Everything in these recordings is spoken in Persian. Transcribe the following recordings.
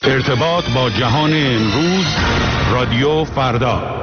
ارتباط با جهان امروز، رادیو فردا.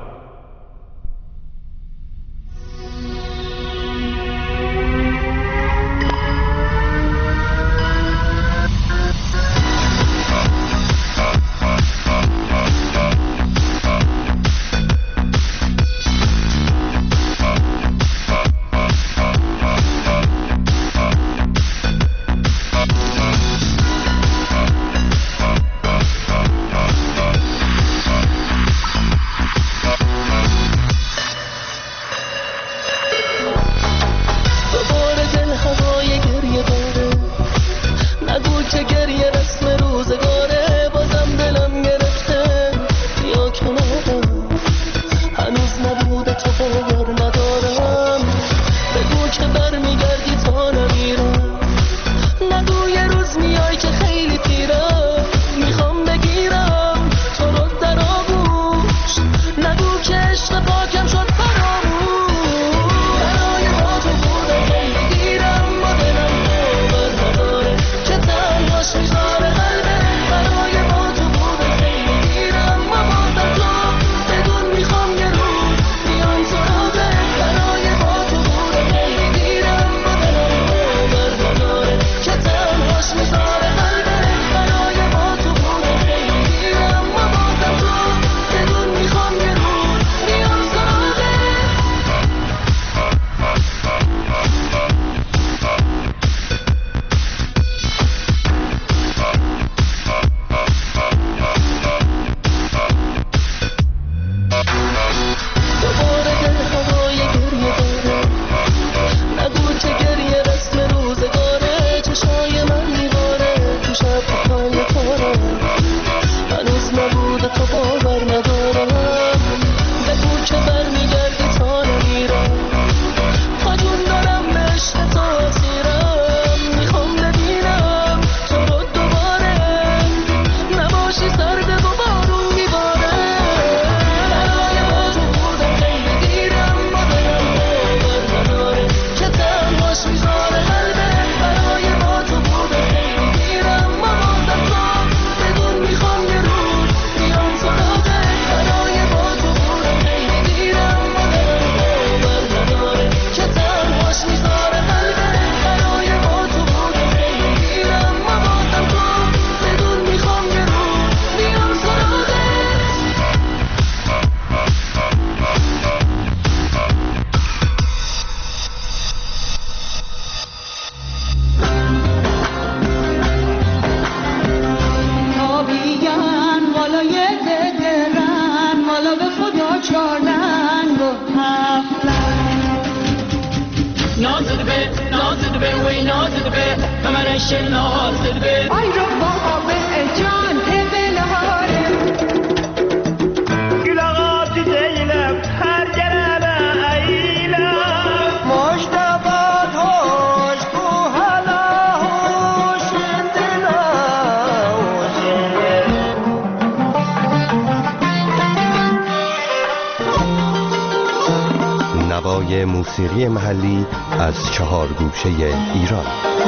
موسیقی محلی از 4 گوشه ایران.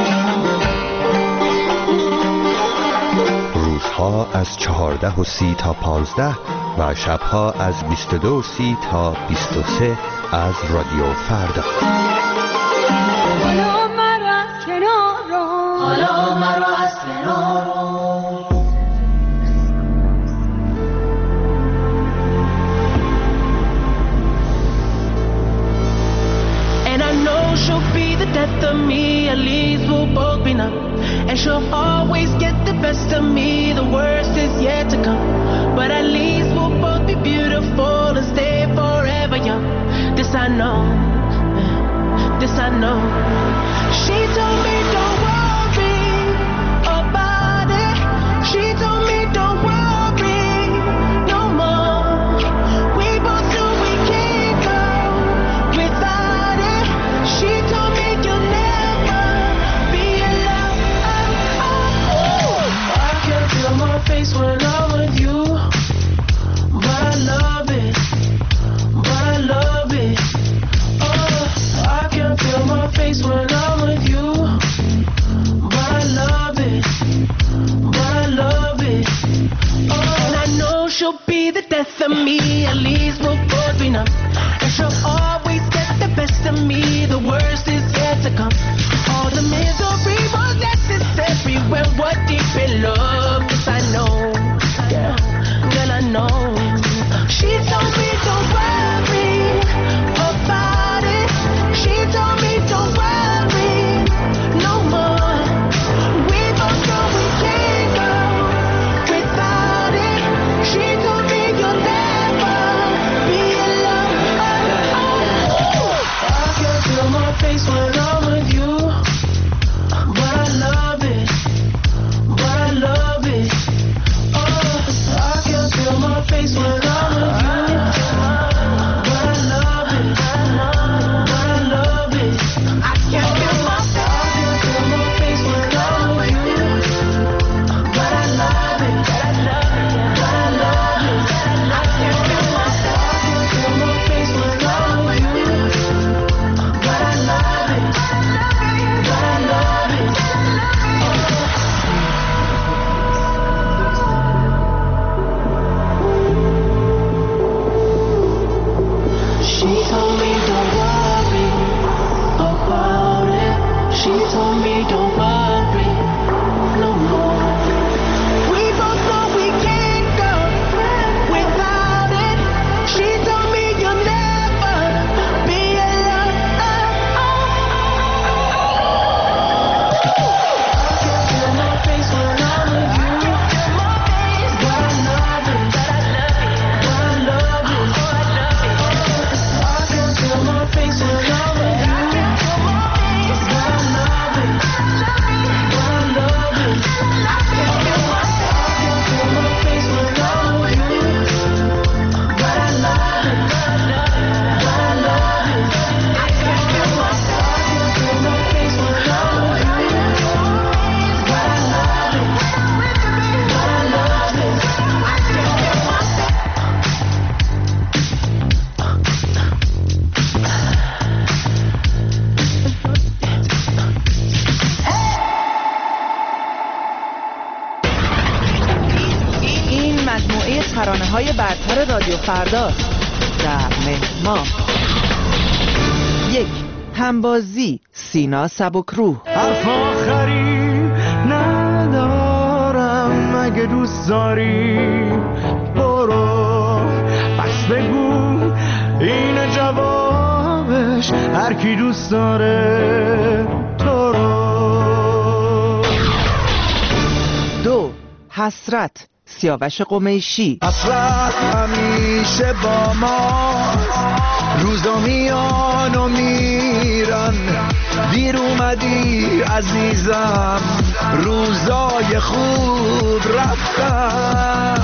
روزها از 14:30 تا 15 و شبها از 22:30 تا 23 از رادیو فردا. حالا مرا از کنار رو، حالا مرا از کنار رو. She'll be the death of me, at least we'll both be numb. And she'll always get the best of me, the worst is yet to come. But at least we'll both be beautiful and stay forever young. This I know, this I know. She told me don't worry about it. She told me don't worry no more. We both knew we can't go without it. She told me you'll never be alone. I can feel my face when I'm with you, but I love it, but I love it. Oh, I can feel my face when I'm with you, but I love it, but I love it. she'll be the death of me, at least we'll both be numb. And she'll always get the best of me, the worst is yet to come. All the misery was necessary when we're deep in love. Yes, I know, yeah, girl, I know. She told me don't worry about it. She told me don't worry no more. We both know we can't go without it. She told me you'll never be alone. I can feel my face when I'm with you, but I love it, but I love it. Oh, I can feel my face when I'm with you, but I love it, but I love it. I can feel my face when I'm with you, but I love it, but I love it, I can feel my face when I'm with you, but I love it, but I love it. She told me don't worry about it. She told me don't worry no more. We both know we can't go without it. She told me you'll never be alone. I can feel my face when I'm with you, but I love it, but I love it, but I love it. I can feel my face when I'm with you, but I love it, but I love it. I can feel my face when I'm with you, but I love it, but I love it. I can feel my face when I'm with you, but I love it, but I love it. I can feel my این مجموعه ترانه‌های برتر رادیو فرداست. در مهر 1. همبازی سینا سبکروح. حرف آخری ندارم، اگه دوست داری برو، پس بگو این جوابش، هر کی دوست داره تو رو. 2. حسرت سیاوش قمیشی. حسرت همیشه با ما، روزا میان و میرن، دیر اومدی عزیزم، روزای خوب رفتن.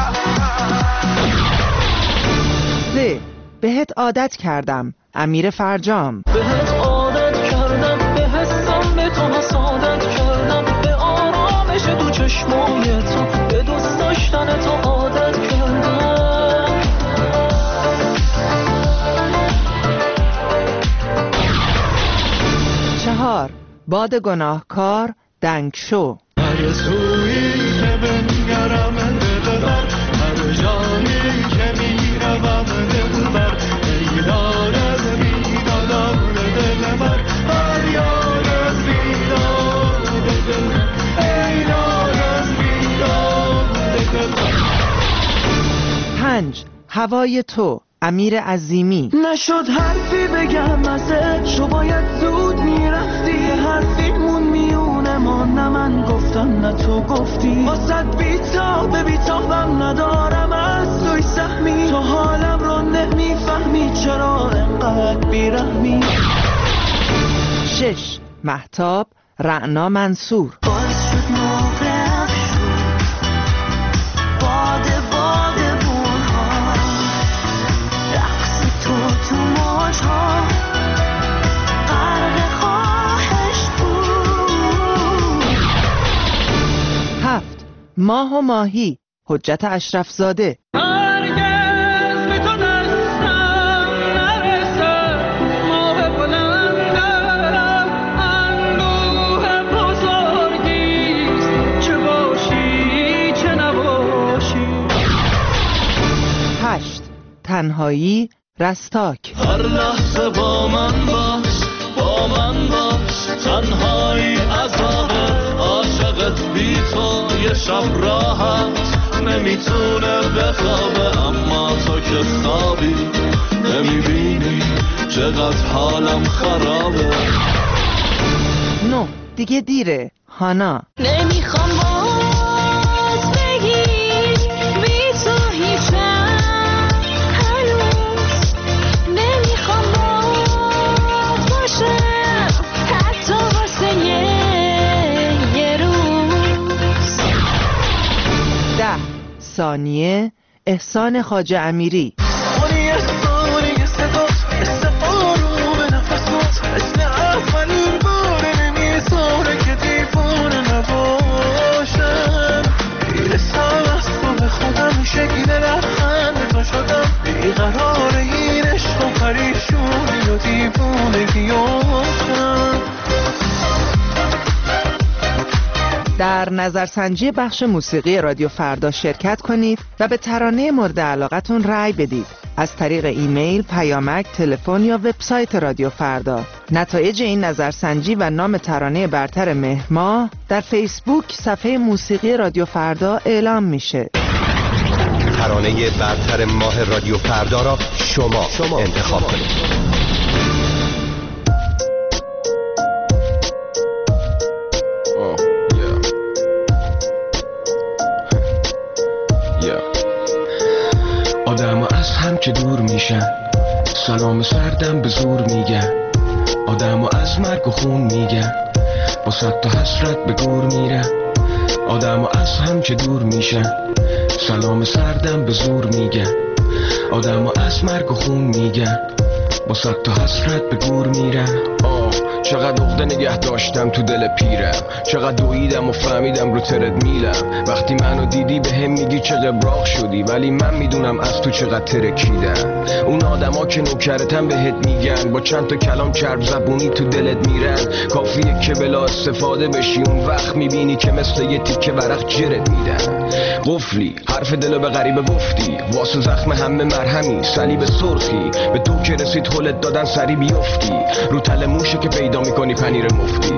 3. بهت عادت کردم امیر فرجام. بهت عادت کردم، به حسم به تو حسادت کردم، به آرامش دو چشمای تو، به دوست داشتن تو عادت کردم. 4. باد گناهکار دنگشو. هر سویی که بنگرم دلبر، هر جایی که میروم دلبر، ایران از بیدادم دلبر، فریاد از بیداد دلبر، ایران از بیداد دلبر. 5. هوای تو امیر عظیمی. نشد حرفی بگم ازت، شو باید زود میرفتی، حرفیمون میونه ما، نه من گفتم نه تو گفتی، واسد بیتابم ندارم از توی سهمی، تو حالم رو نمیفهمی، چرا انقدر بیرحمی. 6. مهتاب رعنا منصور. باعث شد مغرق شد باد بونها، رقص تو موجها، غرق خواهش بود. 7. ماه و ماهی حجت اشرف زاده. هرگز به تو دستم نرسد، ماه بلندم اندوه بزرگیست، چه باشی چه نباشی. تنهایی رستاک. هر لحظه با من باش، با من باش، تنهایی عذابه، عاشقت بی تو یه شب راحت نمیتونه بخوابه، اما تو که خوابی نمیبینی چقدر حالم خرابه. نو دیگه دیره. هانا. نمیخوام باز بگی بی تو هیچم، هنوز نمیخوام باز باشم حتی واسه یه روز. 10 ثانیه. احسان خواجه امیری. در نظرسنجی بخش موسیقی رادیو فردا شرکت کنید و به ترانه مورد علاقتون رأی بدید از طریق ایمیل، پیامک، تلفن یا وبسایت رادیو فردا. نتایج این نظرسنجی و نام ترانه برتر مهر ماه در فیسبوک صفحه موسیقی رادیو فردا اعلام میشه. ترانه برتر ماه رادیو فردا را شما انتخاب کنید. آدم از هم که دور میشن، سلام سردم به زور میگن، آدم از مرگ و خون میگن، با صد تا حسرت به گور میرن. آدم از هم که دور میشن، سلام سردم به زور میگن، آدم از مرگ و خون میگن، با صد تا حسرت به گور میرن. چقدر عقده نگه داشتم تو دل پیرم، چقدر دویدم و فهمیدم رو ترد میلم. وقتی منو دیدی به هم میگی چه قبراق شدی، ولی من میدونم از تو چقدر ترکیدم. اون آدما که نوکرتن بهت میگن، با چند تا کلام چرب زبونی تو دلت میرن. کافیه که بلا استفاده بشی، اون وقت میبینی که مثل یه تیکه ورق جرت میدن. قفلی حرف دلو به غریبه گفتی، واسه زخم همه مرهمی صلیب سرخی. به تو که رسید هلت دادن سری بیفتی، رو تل موشه که پیدا میکنی پنیر مفتی.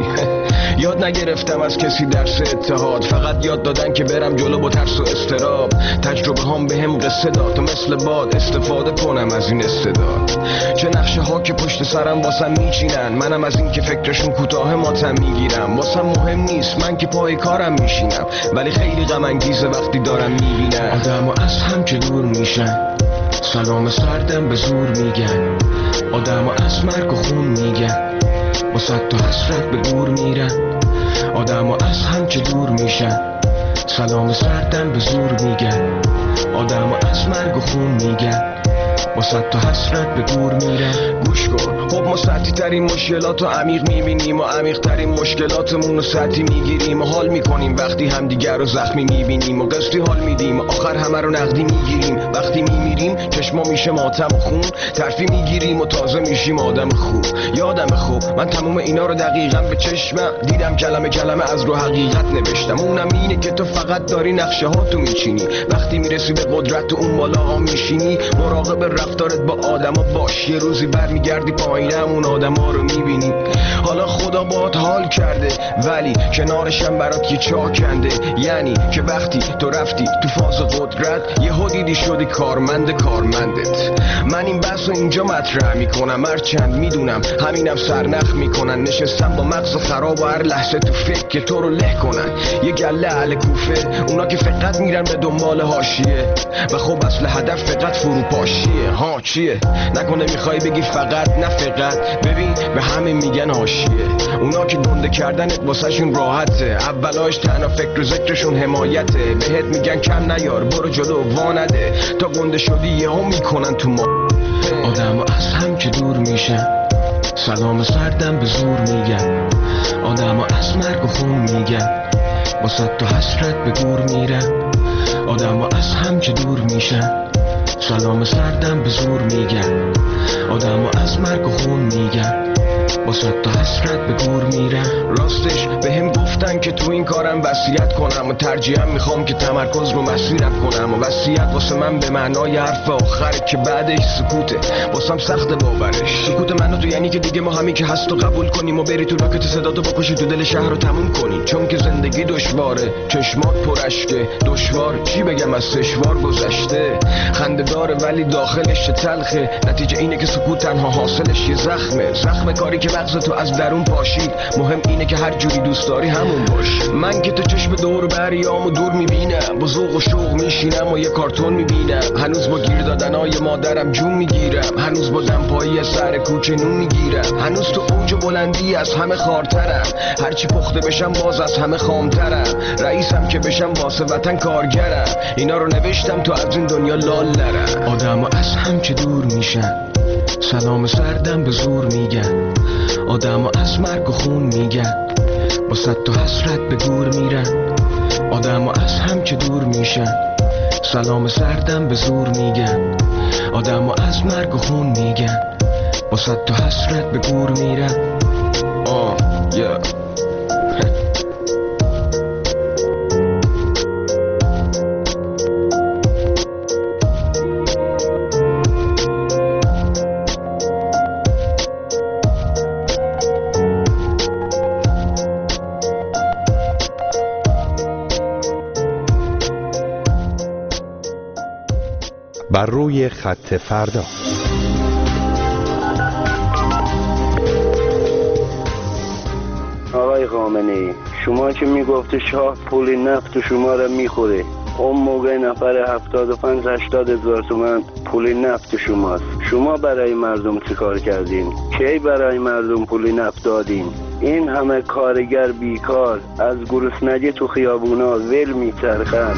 یاد نگرفتم از کسی درس اتحاد، فقط یاد دادن که برم جلو با ترس و استراب. تجربه هم به هم قصه داد تا مثل باد استفاده کنم از این استعداد. چه نقشه ها که پشت سرم واسم میچینن، منم از این که فکرشون کوتاه ماتم میگیرم. واسم مهم نیست من که پای کارم میشینم، ولی خیلی غم انگیزه وقتی دارم میبینم آدمو از هم که دور میشن، سلام سردم به زور میگن، آدمو از مرگ و خون میگن، با صد تا حسرت به گور میرن. آدمو از هم که دور میشن، سلام سردم به زور میگن، آدمو از مرگ و خون میگن، با صد تا حسرت به گور میرن. گوش کن، خب ما سطحی ترین مشکلات رو عمیق میبینیم و عمیق ترین مشکلاتمون رو سطحی میگیریم و حال میکنیم وقتی همدیگر رو زخمی میبینیم و قسطی حال میدیم و آخر همه رو نقدی میگیریم. وقتی میمیریم چشما میشه ماتم و خون، ترفی میگیریم و تازه میشیم آدم خوب. یادم خوب من تموم اینا رو دقیقاً به چشمم دیدم، کلمه کلمه از رو حقیقت نوشتم. اونم اینه که تو فقط داری نقشه ها تو میچینی، وقتی میرسی به قدرت تو اون بالا ها میشینی. مراقب رفتارت با آدما باش، یه روزی برمیگردی پایینم اون آدما رو میبینی. حالا خدا باهات حال کرده ولی کنارشم برات یه چاه کنده، یعنی که وقتی تو رفتی تو فاز قدرت یهو دیدی شدی کارمندت. من این بحثو اینجا مطرح میکنم، هرچند میدونم همینم سرنخ میکنن. نشستم با مغز خراب و هر لحظه تو فکر که تو رو له کنن. یه گله اهل کوفه، اونا که فقط میرن به دنبال حاشیه و خب اصل هدف فقط فروپاشیه. ها چیه؟ نکنه میخوای بگی فقط؟ نه فقط، ببین به همه میگن حاشیه. اونا که گنده کردنت واسهشون راحته، اولاش تنها فکر و ذکرشون حمایته. بهت میگن کم نیار، برو جلو وا نده، تا گنده شدی یهو میکنن تو ما. آدمو از هم که دور میشن، سلام سردم به زور میگن، آدمو از مرگ و خون میگن، با صد تا حسرت به گور میرن. آدمو از هم که دور میشن، سلام سردم به زور میگن، آدمو از مرگ و خون میگن، با صد تا حسرت به گور میرن. راستش به هم گفتن که تو این کارم وصیت کنم و ترجیحاً میخوام که تمرکز رو مسیرم کنم. و وصیت واسه من به معنای حرف آخره که بعدش سکوته، واسم سخت باورش. سکوت منو تو یعنی که دیگه ما همین که هست و قبول کنیم و بری تو راکت صداتو بکشی تو دل شهر رو تموم کنی. چون که زندگی دشواره، چشمات پرشکه، دشوار چی بگم از سشوار گذشته. خنده داره ولی داخلش تلخه، نتیجه اینه که سکوت تنها حاصلش یه زخمه. زخم کاری که مغز تو از درون پاشید. مهم اینه که هر جوری دوست داری همون باش. من که تو چشم دور بریامو دور میبینم، با ذوق و شوق میشینم و یه کارتون میبینم. هنوز با گیر دادنای مادرم جون میگیرم، هنوز با دمپایی سر کوچه نون میگیرم. هنوز تو اوج بلندی از همه خارترم، هرچی پخته بشم باز از همه خامترم. رئیسم که بشم واسه وطن کارگرم، اینا رو نوشتم تو از این دنیا لال نرم. آدم از هم که دور میشن، سلام سردم به زور میگن، آدم از مرگ و خون میگن، با صد تا حسرت به گور میرن. آدم از هم که دور میشن، سلام سردم به زور میگن، آدم از مرگ و خون میگن، با صد تا حسرت به گور میرن. بر روی خط فردا. آقای خامنه‌ای، شما که میگفت شاه پول نفت شما را میخوره، اون موقع نفر 75-80 هزار تومان پول نفت شماست. شما برای مردم چه کار کردین؟ کی برای مردم پول نفت دادین؟ این همه کارگر بیکار از گرسنگی تو خیابونا ول میچرخن.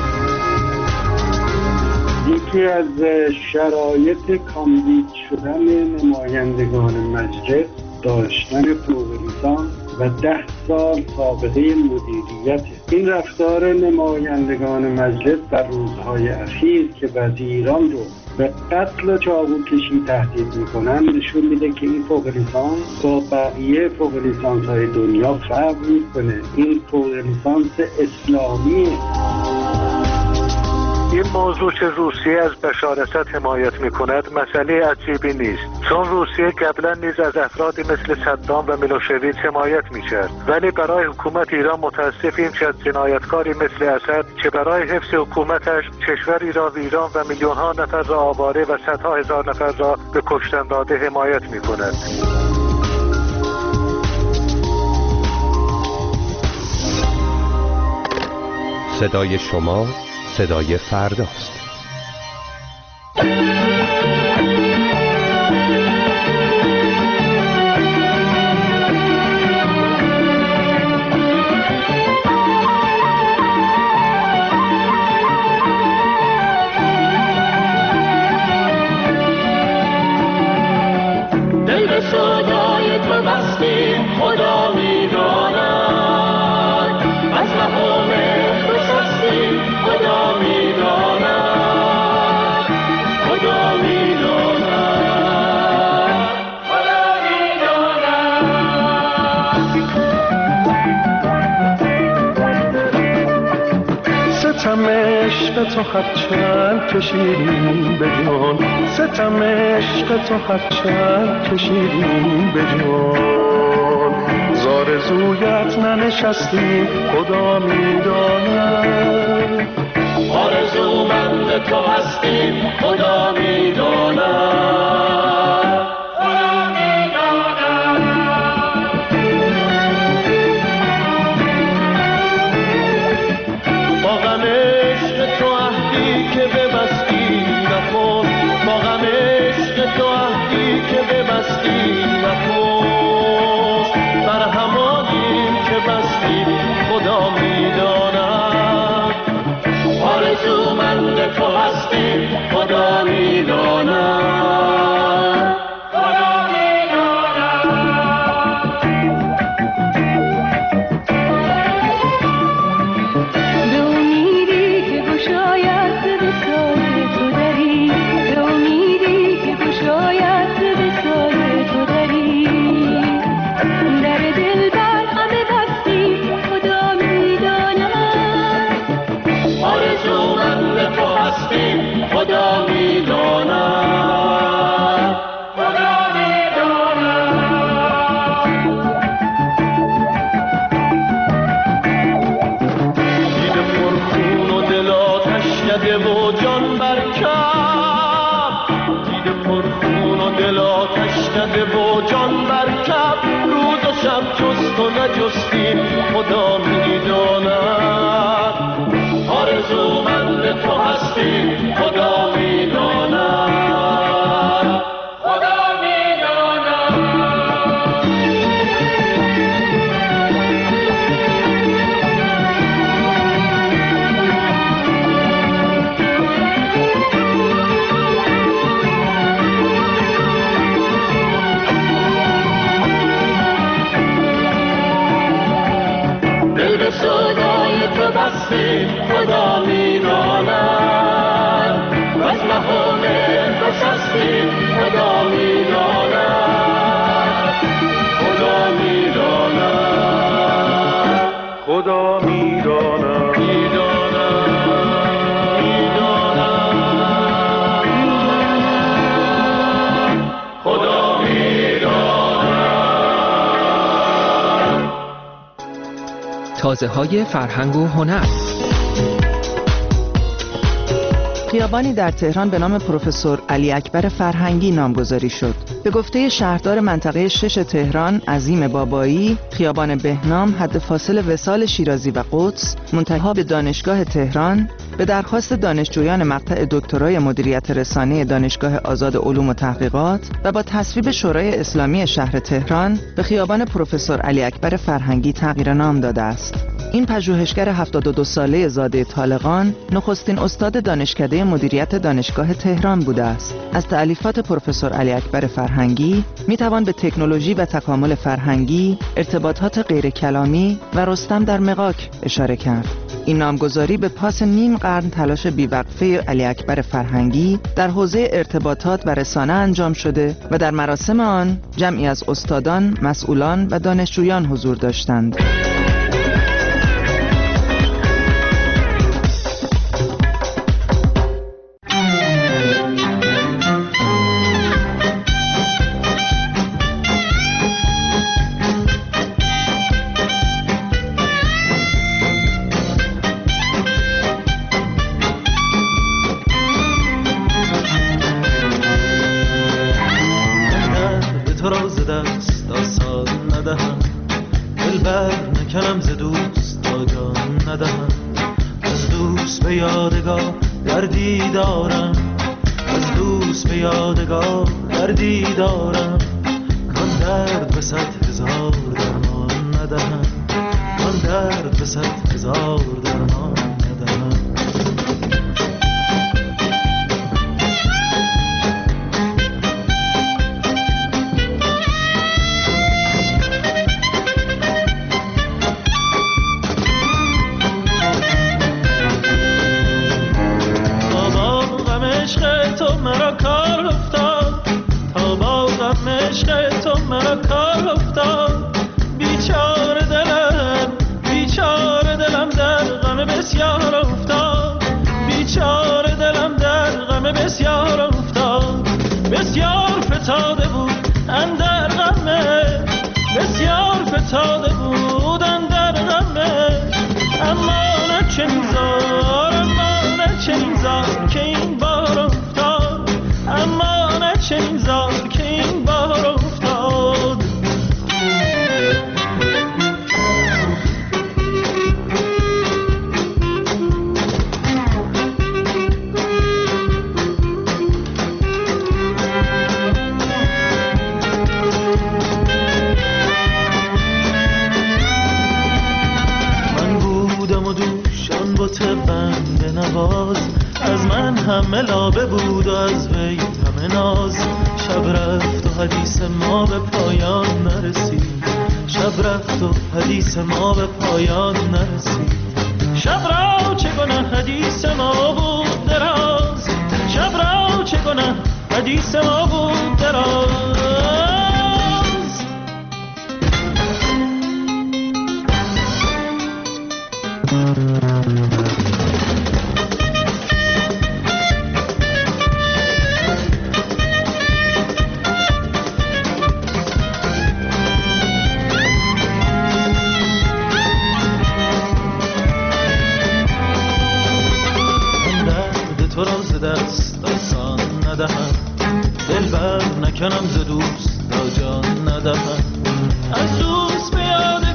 یکی از شرایط کاندید شدن نمایندگان مجلس داشتن فوق لیسانس و 10 سال سابقه مدیریت. این رفتار نمایندگان مجلس در روزهای اخیر که وزیران رو به قتل و چاقوکشی تهدید میکنن نشون میده که این فوق لیسانس با بقیه فوق لیسانس های دنیا فرق میکنه. این فوق لیسانس اسلامیه. این موضوع که روسیه از بشار اسد حمایت میکند مسئله عجیبی نیست، چون روسیه قبلا نیز از افرادی مثل صدام و میلوشویچ حمایت میکرد. ولی برای حکومت ایران متاسفیم که از جنایتکاری مثل اسد که برای حفظ حکومتش کشوری را ویران و میلیون ها نفر را آواره و صدها هزار نفر را به کشتن داده حمایت میکند. صدای شما صدای فرداست. دل به صدای تو بستیم، خدا میداند از مقام تو شستیم، خدا میداند، خدا میداند، خدا میداند. ستم عشق تو هرچند کشیدیم به جان، ستم عشق تو هرچند کشیدیم به جان، زارزویت ننشستیم، خدا میداند. آرزومند تو هستیم، خدا میداند، خدا میداند. با غم عشق تو عهدی که ببستی نکن، با غم عشق تو عهدی که ببستی نکن، بر همانیم که بستی، خدا میداند. آرزومند تو هستیم، خدا میداند، خدا میداند. به امیدی که گشاید به سایه تو دری، به تو نجستیم خدا میداند، آرزومند تو هستیم خدا میداند، خدا میداند. دل به سودای تو بستیم خدا میداند، و از مهام نشستیم خدا میداند، خدا میداند، خدا میداند، میداند، خدا میداند. تازه های فرهنگ و هنر. خیابانی در تهران به نام پروفسور علی اکبر فرهنگی نامگذاری شد. به گفته شهردار منطقه 6 تهران عظیم بابایی، خیابان بهنام حد فاصل وصال شیرازی و قدس منتهی به دانشگاه تهران به درخواست دانشجویان مقطع دکترای مدیریت رسانه دانشگاه آزاد علوم و تحقیقات و با تصویب شورای اسلامی شهر تهران به خیابان پروفسور علی اکبر فرهنگی تغییر نام داده است. این پژوهشگر 72 ساله زاده طالقان نخستین استاد دانشکده مدیریت دانشگاه تهران بوده است. از تألیفات پروفسور علی اکبر فرهنگی میتوان به تکنولوژی و تکامل فرهنگی، ارتباطات غیر کلامی و رستم در مغاک اشاره کرد. این نامگذاری به پاس نیم قرن تلاش بیوقفه علی اکبر فرهنگی در حوزه ارتباطات و رسانه انجام شده و در مراسم آن جمعی از استادان، مسئولان و دانشجویان حضور داشتند. از من همه لابه بود و از وی همه ناز. شب رفت و حدیث ما به پایان نرسید، شب رفت و حدیث ما به پایان نرسید. شب را چگونه حدیث ما بود دراز، شب را چگونه حدیث ما بود دراز. دلبر نکنم ز دوست تا جان ندهم، از دوست به یاد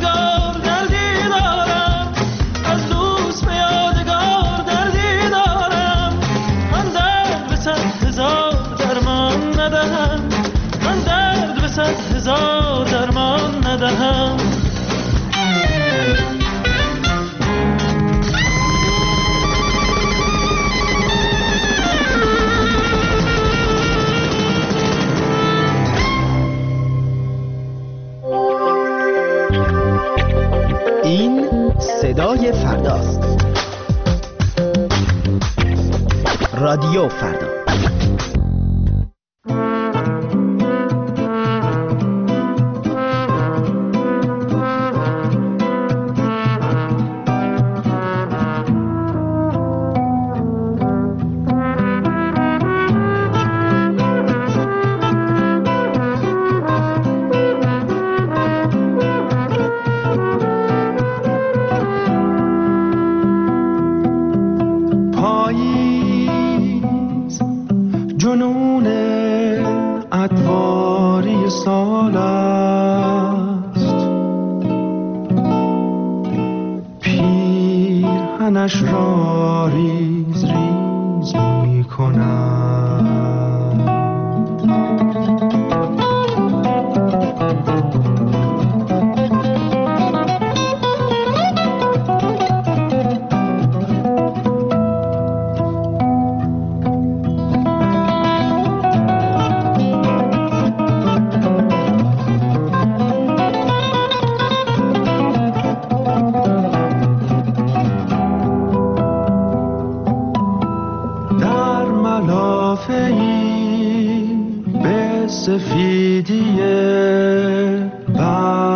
رادیو فردا. سفیدی